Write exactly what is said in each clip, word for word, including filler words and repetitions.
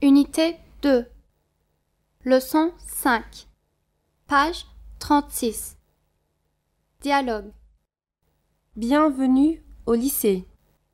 Unité deux. Leçon cinq. Page trente-six. Dialogue. Bienvenue au lycée.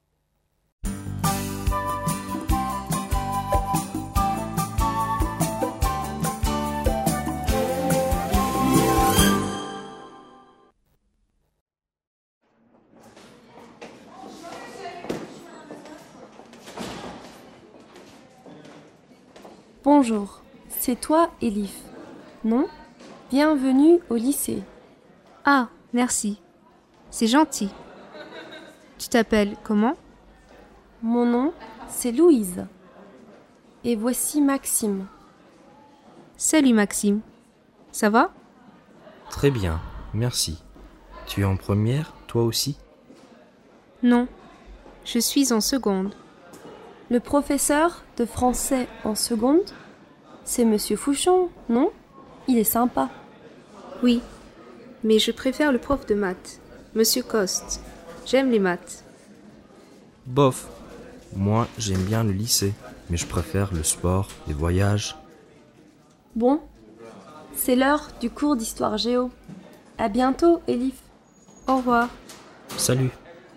Bonjour, c'est toi, Elif, non? Bienvenue au lycée. Ah, merci. C'est gentil. Tu t'appelles comment? Mon nom, c'est Louise. Et voici Maxime. Salut Maxime. Ça va? Très bien, merci. Tu es en première, toi aussi? Non, je suis en seconde. Le professeur de français en seconde, c'est Monsieur Fouchon, non? Il est sympa. Oui, mais je préfère le prof de maths, Monsieur Coste. J'aime les maths. Bof. Moi, j'aime bien le lycée, mais je préfère le sport, les voyages. Bon, c'est l'heure du cours d'histoire géo. À bientôt, Elif. Au revoir. Salut.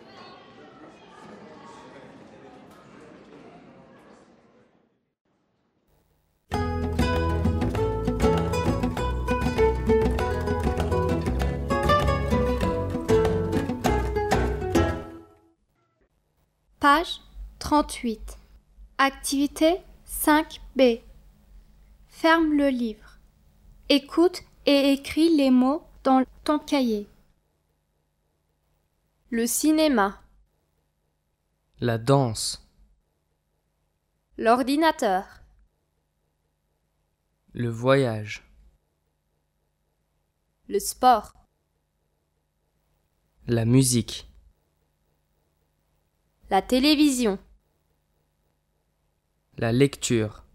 Page trente-huit. Activité cinq B. Ferme le livre. Écoute et écris les mots dans ton cahier. Le cinéma. La danse. L'ordinateur. Le voyage. Le sport. La musique. La télévision. La lecture.